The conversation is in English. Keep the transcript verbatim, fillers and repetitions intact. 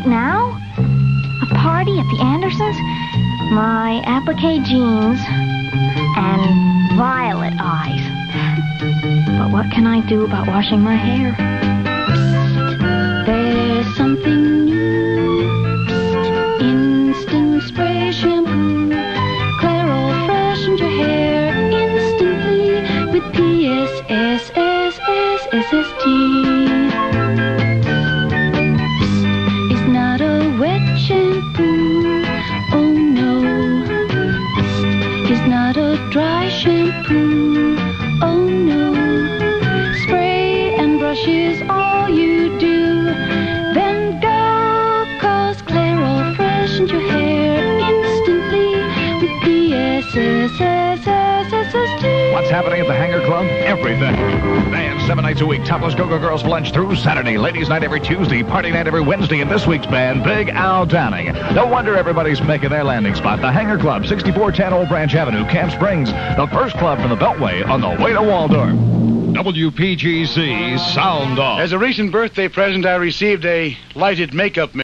right now? A party at the Andersons? My applique jeans and violet eyes. But what can I do about washing my hair? There's something new. Instant spray shampoo. Clairol freshened your hair instantly with P S S S S S S T. It's not a wet shampoo. Oh no. It's not a dry shampoo. Oh no. Spray and brush is all you do. Then go, cause Clairol freshened your hair instantly with P S S S S S S T. What's happening at the Hanger Club? Everything. Band seven nights a week. Topless Go-Go Girls lunch through Saturday. Ladies' night every Tuesday. Party night every Wednesday. And this week's band, Big Al Downing. No wonder everybody's making their landing spot. The Hanger Club, sixty-four ten Old Branch Avenue, Camp Springs. The first club from the Beltway on the way to Waldorf. W P G C Sound Off. As a recent birthday present, I received a lighted makeup mix.